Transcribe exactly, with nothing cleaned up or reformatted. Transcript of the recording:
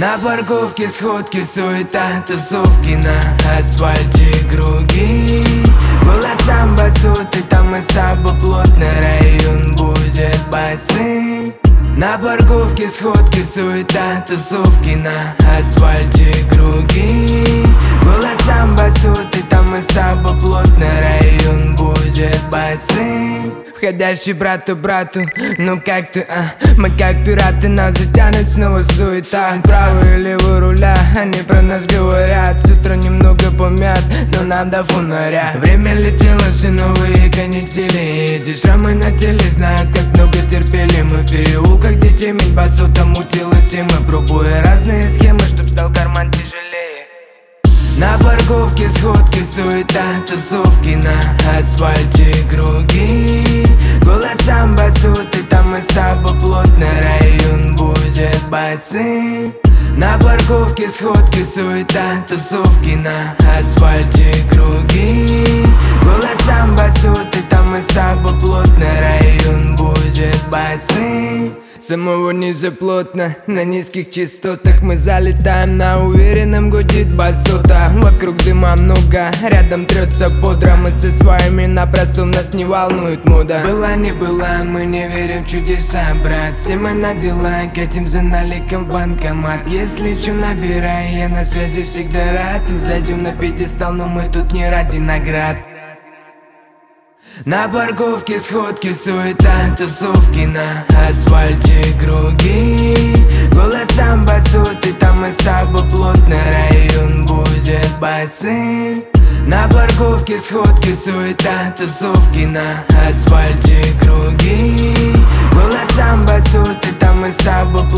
На парковке сходки, суета, тусовки на асфальте круги. Была самбо, суд, и там и сабо, плотный район будет басы. На парковке сходки, суета, тусовки на асфальте круги. Была самбо, суд, и там и сабо, плотный район будет басы. Входящий брату брату, ну как ты, а? Мы как пираты, нас затянет снова суета. Правый и левый руля, они про нас говорят. С утра немного помят, но нам до фонаря. Время летело, все новые канители. Эти шрамы на теле знают, как много терпели. Мы в переулках, где темень басота мутила темы, пробуя разные схемы, чтоб стал карман тяжелее. На парковке сходки, суета, тусовки на асфальте круги. Была самбо, суд, и там и сабо, плотный район будет басы. На парковке сходки, суета, тусовки на асфальте круги. Была самбо, суд, и там и сабо, плотный район будет басы. Самого низа плотно, на низких частотах мы залетаем, на уверенном гудит басота. Вокруг дыма много, рядом трется бодро. Мы со своими на простом, нас не волнует мода. Была не была, мы не верим в чудеса, брат. Все мы на дела, катим за наликом в банкомат. Если чё, набирай, я на связи всегда рад. Зайдем на пьедестал, но мы тут не ради наград. На парковке сходки, суета, тусовки на асфальте круги. Была самбо, суд, и там и сабо, плотный район будет басы. На парковке сходки, суета, тусовки на асфальте круги. Была самбо, суд, и там и сабо,